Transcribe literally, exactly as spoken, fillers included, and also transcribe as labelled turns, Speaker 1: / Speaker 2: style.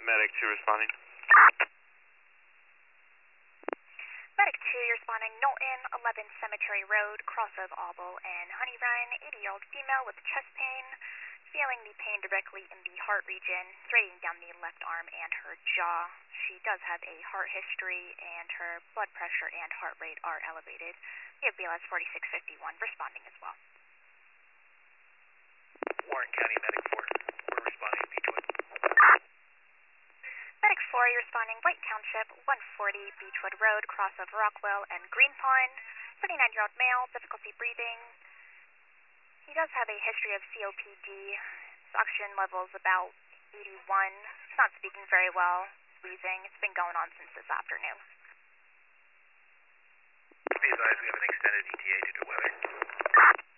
Speaker 1: Medic two responding.
Speaker 2: Medic two, you're responding. Knowlton, eleven Cemetery Road, cross of Auble and Honey Run, eighty-year-old female with chest pain, feeling the pain directly in the heart region, straining down the left arm and her jaw. She does have a heart history, and her blood pressure and heart rate are elevated. We have B L S forty-six fifty-one responding as well.
Speaker 3: Warren County Medic four, we're responding to Beechwood.
Speaker 2: Medic four, you're responding. White Township, one forty Beechwood Road, cross of Rockwell and Green Pond. thirty-nine-year-old male, difficulty breathing. He does have a history of C O P D. His oxygen level is about eighty-one. He's not speaking very well, wheezing. It's been going on since this afternoon.
Speaker 3: Be advised, we have an extended E T A due to weather.